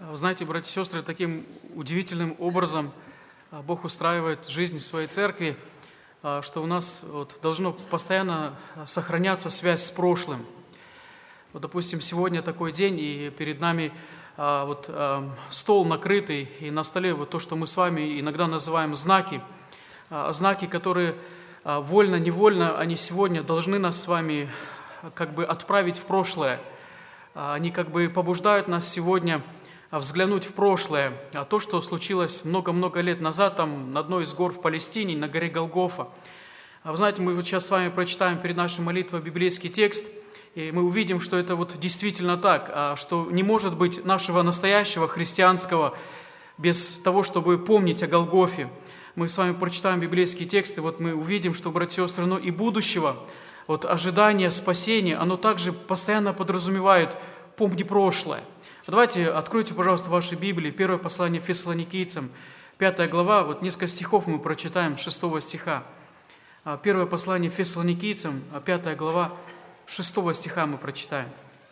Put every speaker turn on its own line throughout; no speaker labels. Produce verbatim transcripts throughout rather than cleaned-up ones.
Вы знаете, братья и сестры, таким удивительным образом Бог устраивает жизнь своей церкви, что у нас вот должно постоянно сохраняться связь с прошлым. Вот, допустим, сегодня такой день, и перед нами вот стол накрытый, и на столе вот то, что мы с вами иногда называем знаки, знаки, которые вольно-невольно, они сегодня должны нас с вами как бы отправить в прошлое. Они как бы побуждают нас сегодня взглянуть в прошлое, а то, что случилось много-много лет назад, там, на одной из гор в Палестине, на горе Голгофа. Вы знаете, мы вот сейчас с вами прочитаем перед нашей молитвой библейский текст, и мы увидим, что это вот действительно так, что не может быть нашего настоящего христианского без того, чтобы помнить о Голгофе. Мы с вами прочитаем библейские тексты, вот мы увидим, что, братья и сестры, но и будущего, вот ожидание спасения, оно также постоянно подразумевает «помни прошлое». Давайте откройте, пожалуйста, ваши Библии, первое послание Фессалоникийцам, пятая глава, вот несколько стихов мы прочитаем, шестого стиха. Первое послание Фессалоникийцам, пятая глава, шестого стиха мы прочитаем.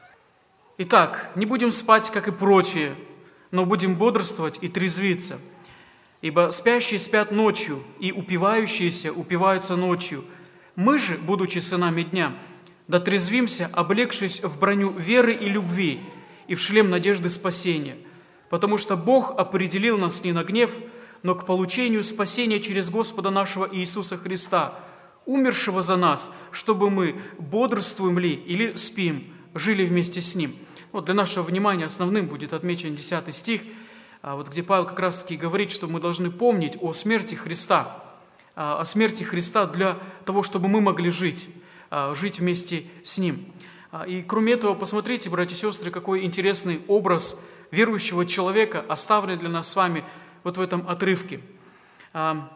«Итак, не будем спать, как и прочие, но будем бодрствовать и трезвиться. Ибо спящие спят ночью, и упивающиеся упиваются ночью. Мы же, будучи сынами дня, дотрезвимся, облегшись в броню веры и любви, и в шлем надежды спасения. Потому что Бог определил нас не на гнев, но к получению спасения через Господа нашего Иисуса Христа, умершего за нас, чтобы мы, бодрствуем ли или спим, жили вместе с Ним». Вот для нашего внимания основным будет отмечен десятый стих, вот где Павел как раз-таки говорит, что мы должны помнить о смерти Христа, о смерти Христа для того, чтобы мы могли жить, жить вместе с Ним. И кроме этого, посмотрите, братья и сестры, какой интересный образ верующего человека оставлен для нас с вами вот в этом отрывке. Это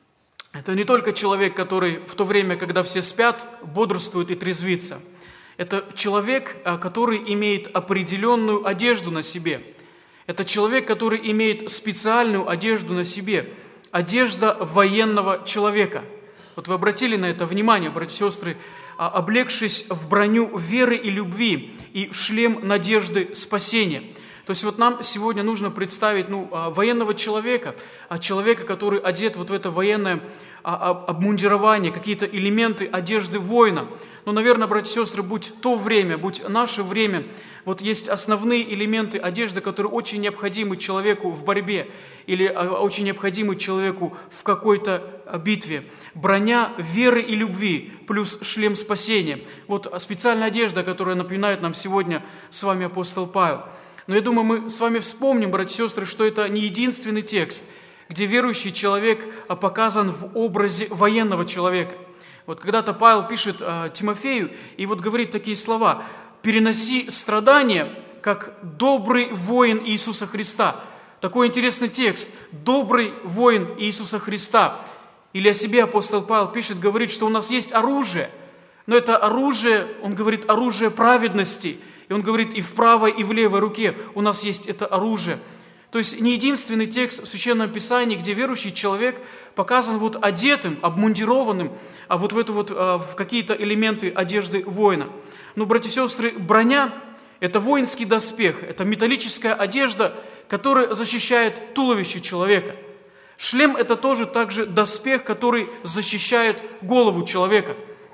не только человек, который в то время, когда все спят, бодрствует и трезвится. Это человек, который имеет определенную одежду на себе. Это человек, который имеет специальную одежду на себе. Одежда военного человека. Вот вы обратили на это внимание, братья и сестры, облегшись в броню веры и любви и в шлем надежды спасения. То есть вот нам сегодня нужно представить ну, военного человека, человека, который одет вот в это военное обмундирование, какие-то элементы одежды воина. Но, наверное, братья и сестры, будь то время, будь наше время, вот есть основные элементы одежды, которые очень необходимы человеку в борьбе или очень необходимы человеку в какой-то битве. Броня веры и любви плюс шлем спасения. Вот специальная одежда, которая напоминает нам сегодня с вами апостол Павел. Но я думаю, мы с вами вспомним, братья и сестры, что это не единственный текст, где верующий человек показан в образе военного человека. Вот когда-то Павел пишет э, Тимофею и вот говорит такие слова: «Переноси страдания, как добрый воин Иисуса Христа». Такой интересный текст. Добрый воин Иисуса Христа. Или о себе апостол Павел пишет, говорит, что у нас есть оружие. Но это оружие, он говорит, оружие праведности. И он говорит, и в правой, и в левой руке у нас есть это оружие. То есть не единственный текст в Священном Писании, где верующий человек показан вот одетым, обмундированным, а вот в, эту вот, в какие-то элементы одежды воина. Но, братья и сестры, броня – это воинский доспех, это металлическая одежда, которая защищает туловище человека. Шлем – это тоже также доспех, который защищает голову человека.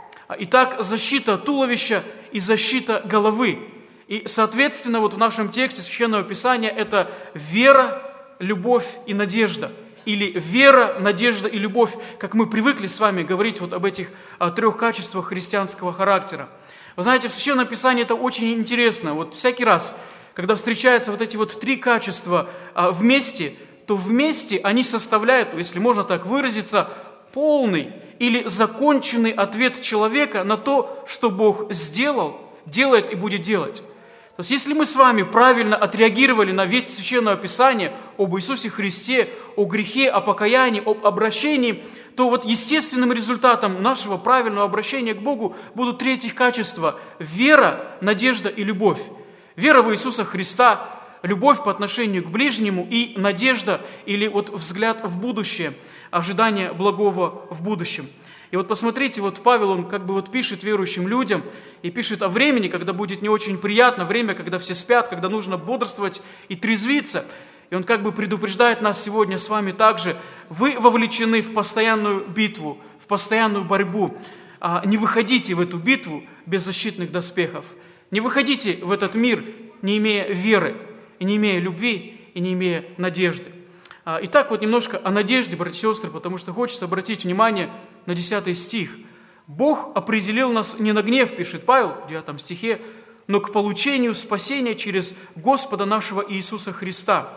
Итак, защита туловища и защита головы. И, соответственно, вот в нашем тексте Священного Писания это вера, любовь и надежда. Или вера, надежда и любовь, как мы привыкли с вами говорить вот об этих а, трех качествах христианского характера. Вы знаете, в Священном Писании это очень интересно. Вот всякий раз, когда встречаются вот эти вот три качества а, вместе, то вместе они составляют, если можно так выразиться, полный или законченный ответ человека на то, что Бог сделал, делает и будет делать. То есть, если мы с вами правильно отреагировали на весть Священного Писания об Иисусе Христе, о грехе, о покаянии, об обращении, то вот естественным результатом нашего правильного обращения к Богу будут три этих качества – вера, надежда и любовь. Вера в Иисуса Христа, любовь по отношению к ближнему и надежда или вот взгляд в будущее, ожидание благого в будущем. И вот посмотрите, вот Павел, он как бы вот пишет верующим людям и пишет о времени, когда будет не очень приятно, время, когда все спят, когда нужно бодрствовать и трезвиться. И он как бы предупреждает нас сегодня с вами также: вы вовлечены в постоянную битву, в постоянную борьбу. Не выходите в эту битву без защитных доспехов. Не выходите в этот мир, не имея веры, и не имея любви, и не имея надежды. Итак, вот немножко о надежде, братья и сестры, потому что хочется обратить внимание на десятый стих. «Бог определил нас не на гнев», пишет Павел в девятом стихе, «но к получению спасения через Господа нашего Иисуса Христа,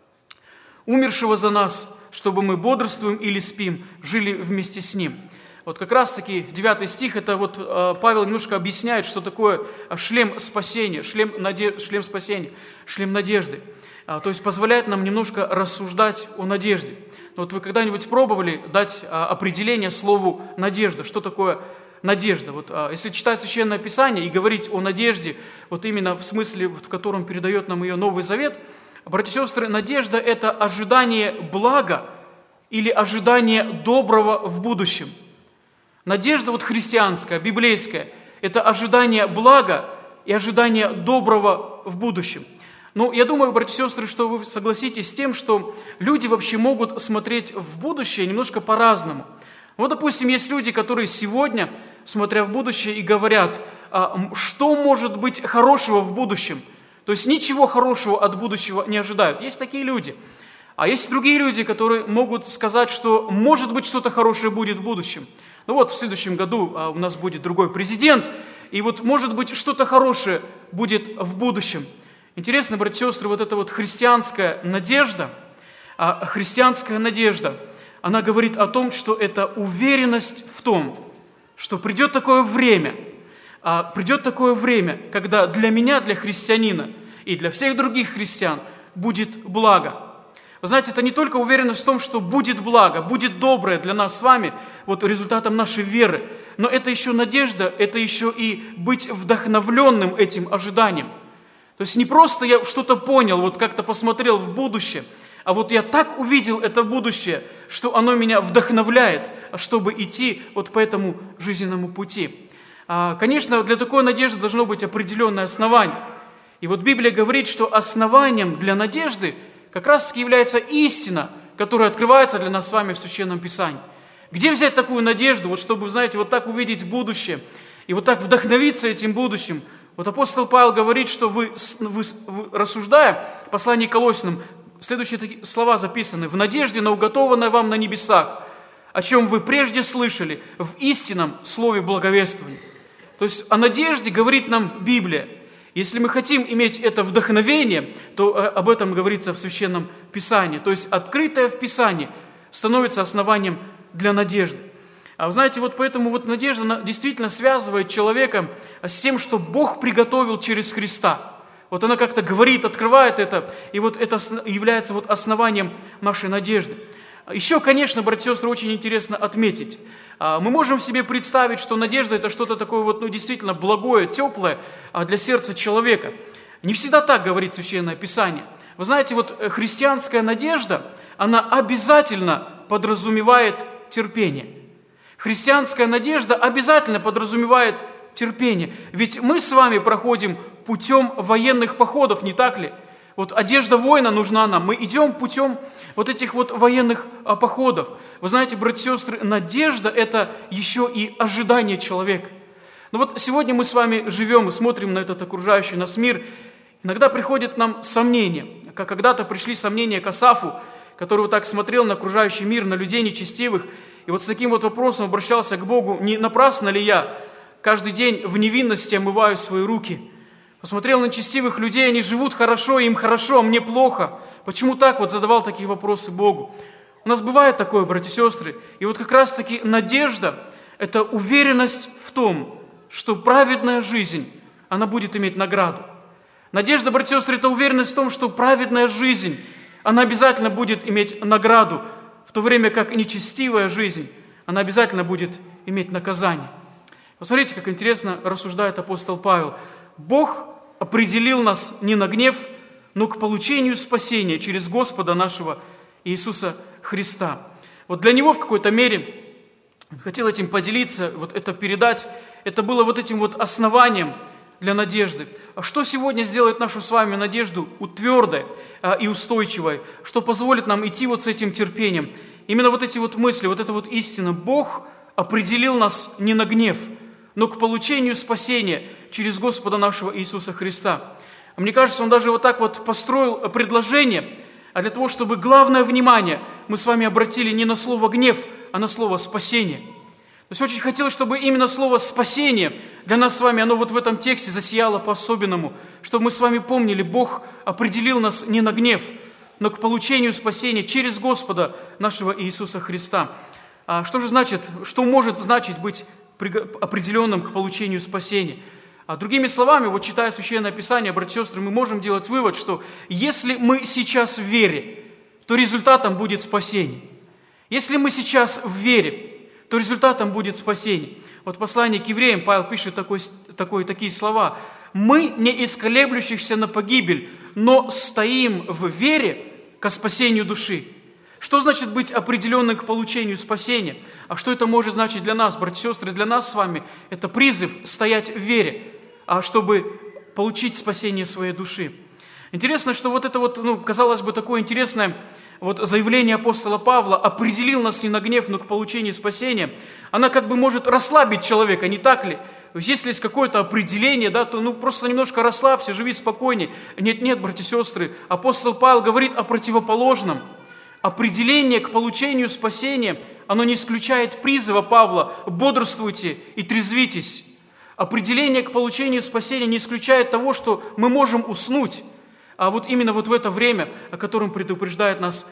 умершего за нас, чтобы мы бодрствуем или спим, жили вместе с Ним». Вот как раз-таки девятый стих, это вот Павел немножко объясняет, что такое шлем спасения, шлем, наде... шлем спасения, шлем надежды. То есть позволяет нам немножко рассуждать о надежде. Вот вы когда-нибудь пробовали дать определение слову «надежда»? Что такое надежда? Вот если читать Священное Писание и говорить о надежде, вот именно в смысле, в котором передает нам ее Новый Завет, братья и сестры, надежда – это ожидание блага или ожидание доброго в будущем. Надежда вот христианская, библейская – это ожидание блага и ожидание доброго в будущем. Ну, я думаю, братья и сестры, что вы согласитесь с тем, что люди вообще могут смотреть в будущее немножко по-разному. Вот, допустим, есть люди, которые сегодня, смотря в будущее, и говорят, что может быть хорошего в будущем. То есть ничего хорошего от будущего не ожидают. Есть такие люди. А есть другие люди, которые могут сказать, что может быть что-то хорошее будет в будущем. Ну вот, в следующем году у нас будет другой президент, и вот может быть что-то хорошее будет в будущем. Интересно, братья и сестры, вот эта вот христианская надежда, а христианская надежда, она говорит о том, что это уверенность в том, что придет такое время, а придет такое время, когда для меня, для христианина и для всех других христиан будет благо. Вы знаете, это не только уверенность в том, что будет благо, будет доброе для нас с вами, вот результатом нашей веры, но это еще надежда, это еще и быть вдохновленным этим ожиданием. То есть не просто я что-то понял, вот как-то посмотрел в будущее, а вот я так увидел это будущее, что оно меня вдохновляет, чтобы идти вот по этому жизненному пути. Конечно, для такой надежды должно быть определенное основание. И вот Библия говорит, что основанием для надежды как раз-таки является истина, которая открывается для нас с вами в Священном Писании. Где взять такую надежду, вот чтобы, знаете, вот так увидеть будущее и вот так вдохновиться этим будущим? Вот апостол Павел говорит, что вы, вы, вы рассуждая, в послании к Колоссянам, следующие такие слова записаны: «В надежде на уготованное вам на небесах, о чем вы прежде слышали, в истинном слове благовествования». То есть о надежде говорит нам Библия. Если мы хотим иметь это вдохновение, то об этом говорится в Священном Писании. То есть открытое в Писании становится основанием для надежды. А вы знаете, вот поэтому вот надежда она действительно связывает человека с тем, что Бог приготовил через Христа. Вот она как-то говорит, открывает это, и вот это является вот основанием нашей надежды. Еще, конечно, братья и сестры, очень интересно отметить. Мы можем себе представить, что надежда – это что-то такое вот, ну, действительно благое, теплое для сердца человека. Не всегда так говорит Священное Писание. Вы знаете, вот христианская надежда, она обязательно подразумевает терпение. Христианская надежда обязательно подразумевает терпение. Ведь мы с вами проходим путем военных походов, не так ли? Вот одежда воина нужна нам. Мы идем путем вот этих вот военных походов. Вы знаете, братья и сестры, надежда – это еще и ожидание человека. Но вот сегодня мы с вами живем и смотрим на этот окружающий нас мир. Иногда приходят нам сомнения, как когда-то пришли сомнения к Асафу, который вот так смотрел на окружающий мир, на людей нечестивых, и вот с таким вот вопросом обращался к Богу: не напрасно ли я каждый день в невинности омываю свои руки? Посмотрел на нечестивых людей, они живут хорошо, им хорошо, а мне плохо. Почему так? Вот задавал такие вопросы Богу. У нас бывает такое, братья и сестры, и вот как раз-таки надежда – это уверенность в том, что праведная жизнь, она будет иметь награду. Надежда, братья и сестры, это уверенность в том, что праведная жизнь, она обязательно будет иметь награду, в то время как нечестивая жизнь, она обязательно будет иметь наказание. Посмотрите, как интересно рассуждает апостол Павел. Бог определил нас не на гнев, но к получению спасения через Господа нашего Иисуса Христа. Вот для Него в какой-то мере хотел этим поделиться, вот это передать. Это было вот этим вот основанием для надежды. А что сегодня сделает нашу с вами надежду твердой и устойчивой? Что позволит нам идти вот с этим терпением? Именно вот эти вот мысли, вот эта вот истина. Бог определил нас не на гнев, но к получению спасения через Господа нашего Иисуса Христа. Мне кажется, Он даже вот так вот построил предложение, а для того, чтобы главное внимание мы с вами обратили не на слово «гнев», а на слово «спасение». То есть очень хотелось, чтобы именно слово «спасение» для нас с вами, оно вот в этом тексте засияло по-особенному, чтобы мы с вами помнили, Бог определил нас не на гнев, но к получению спасения через Господа нашего Иисуса Христа. А что же значит, что может значить быть определенным к получению спасения? А другими словами, вот читая Священное Писание, братья и сестры, мы можем делать вывод, что если мы сейчас в вере, то результатом будет спасение. Если мы сейчас в вере, то результатом будет спасение. Вот в послании к евреям Павел пишет такой, такой, такие слова. «Мы не из колеблющихся на погибель, но стоим в вере ко спасению души». Что значит быть определенным к получению спасения? А что это может значить для нас, братья и сестры? Для нас с вами это призыв стоять в вере, чтобы получить спасение своей души. Интересно, что вот это вот, ну, казалось бы, такое интересное вот заявление апостола Павла «определил нас не на гнев, но к получению спасения», она как бы может расслабить человека, не так ли? То есть, если есть какое-то определение, да, то ну, просто немножко расслабься, живи спокойнее. Нет, нет, братья и сестры, апостол Павел говорит о противоположном. Определение к получению спасения, оно не исключает призыва Павла «бодрствуйте и трезвитесь». Определение к получению спасения не исключает того, что мы можем уснуть. А вот именно вот в это время, о котором предупреждает нас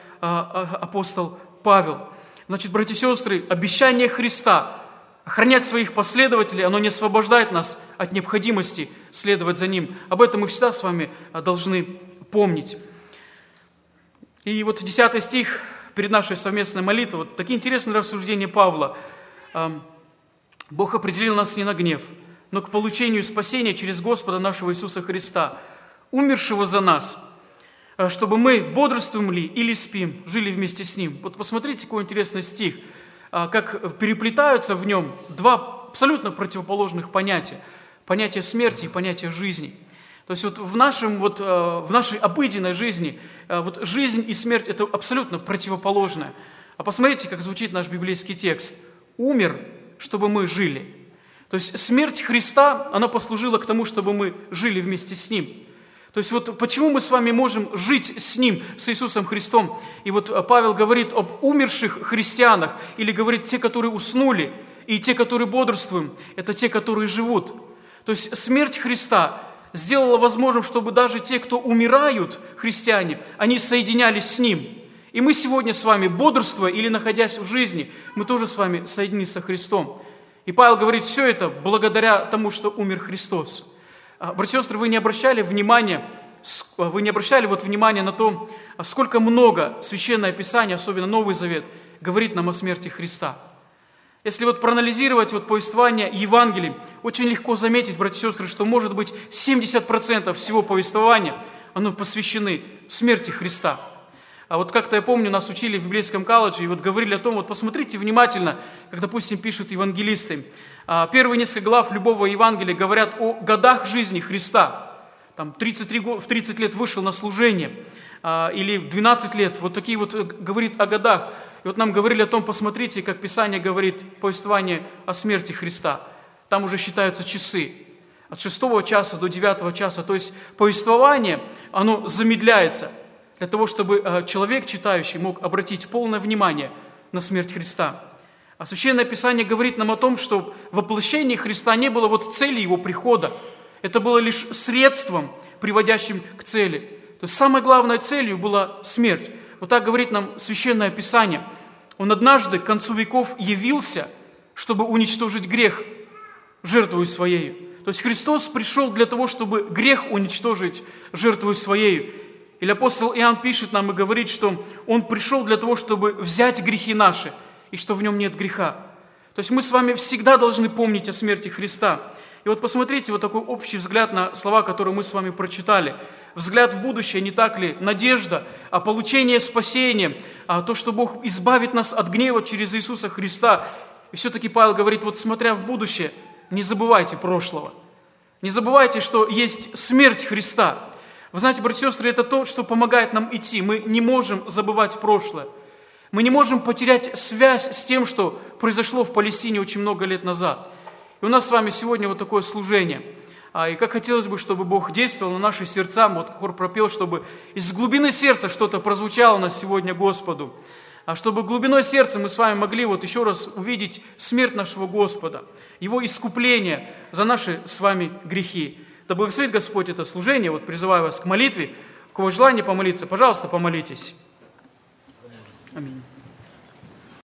апостол Павел. Значит, братья и сестры, обещание Христа охранять своих последователей, оно не освобождает нас от необходимости следовать за Ним. Об этом мы всегда с вами должны помнить. И вот десятый стих перед нашей совместной молитвой, вот такие интересные рассуждения Павла. Бог определил нас не на гнев, но к получению спасения через Господа нашего Иисуса Христа, умершего за нас, чтобы мы бодрствуем ли или спим, жили вместе с Ним. Вот посмотрите, какой интересный стих, как переплетаются в нем два абсолютно противоположных понятия. Понятие смерти и понятие жизни. То есть вот в, нашем, вот, в нашей обыденной жизни вот жизнь и смерть – это абсолютно противоположное. А посмотрите, как звучит наш библейский текст. «Умер, чтобы мы жили». То есть смерть Христа, она послужила к тому, чтобы мы жили вместе с Ним. То есть вот почему мы с вами можем жить с Ним, с Иисусом Христом? И вот Павел говорит об умерших христианах, или говорит те, которые уснули, и те, которые бодрствуют, это те, которые живут. То есть смерть Христа сделала возможным, чтобы даже те, кто умирают, христиане, они соединялись с Ним. И мы сегодня с вами, бодрствуя или находясь в жизни, мы тоже с вами соединены со Христом. И Павел говорит, все это благодаря тому, что умер Христос. Братья и сестры, вы не обращали внимания, вы не обращали вот внимания на то, сколько много Священное Писание, особенно Новый Завет, говорит нам о смерти Христа. Если вот проанализировать вот повествование Евангелий, очень легко заметить, братья и сестры, что может быть семьдесят процентов всего повествования, оно посвящены смерти Христа. А вот как-то я помню, нас учили в библейском колледже, и вот говорили о том, вот посмотрите внимательно, как, допустим, пишут евангелисты. Первые несколько глав любого Евангелия говорят о годах жизни Христа. Там тридцать три, в тридцать лет вышел на служение, или двенадцать лет, вот такие вот говорит о годах. И вот нам говорили о том, посмотрите, как Писание говорит, повествование о смерти Христа. Там уже считаются часы, от шестого часа до девятого часа. То есть повествование, оно замедляется, для того, чтобы человек, читающий, мог обратить полное внимание на смерть Христа. А Священное Писание говорит нам о том, что воплощение Христа не было вот целью Его прихода. Это было лишь средством, приводящим к цели. То есть самой главной целью была смерть. Вот так говорит нам Священное Писание. Он однажды к концу веков явился, чтобы уничтожить грех, жертвою Своею. То есть Христос пришел для того, чтобы грех уничтожить, жертвою Своею. Или апостол Иоанн пишет нам и говорит, что Он пришел для того, чтобы взять грехи наши, и что в Нем нет греха. То есть мы с вами всегда должны помнить о смерти Христа. И вот посмотрите, вот такой общий взгляд на слова, которые мы с вами прочитали. Взгляд в будущее, не так ли? Надежда, а получение спасения, а то, что Бог избавит нас от гнева через Иисуса Христа. И все-таки Павел говорит, вот смотря в будущее, не забывайте прошлого. Не забывайте, что есть смерть Христа. Вы знаете, братья и сестры, это то, что помогает нам идти. Мы не можем забывать прошлое. Мы не можем потерять связь с тем, что произошло в Палестине очень много лет назад. И у нас с вами сегодня вот такое служение. И как хотелось бы, чтобы Бог действовал на наши сердца, вот хор пропел, чтобы из глубины сердца что-то прозвучало у нас сегодня Господу. А чтобы глубиной сердца мы с вами могли вот еще раз увидеть смерть нашего Господа, Его искупление за наши с вами грехи. Да благословит Господь это служение. Вот призываю вас к молитве. У кого желание помолиться, пожалуйста, помолитесь. Аминь.